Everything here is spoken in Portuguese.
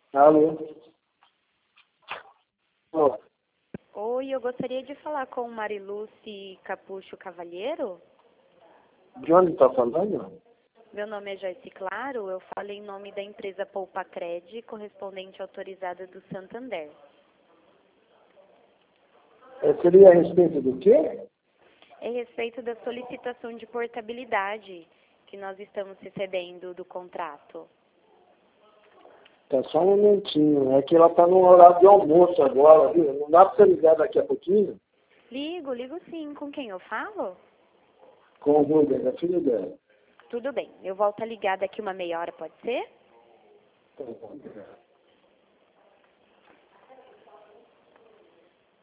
Alô? Ó, Oi, eu gostaria de falar com Mariluce Capucho Cavalheiro. de onde está falando? Meu nome é Joyce Claro, eu falo em nome da empresa Poupacred, correspondente autorizada do Santander. Seria a respeito do quê? É a respeito da solicitação de portabilidade que nós estamos recebendo do contrato. Tá só um momentinho. É que ela está no horário de almoço agora, viu? Não dá para você ligar daqui a pouquinho? Ligo sim. Com quem eu falo? Com o Rubens, a filha dela. Tudo bem, eu volto a ligar daqui uma meia hora, pode ser? Tá bom.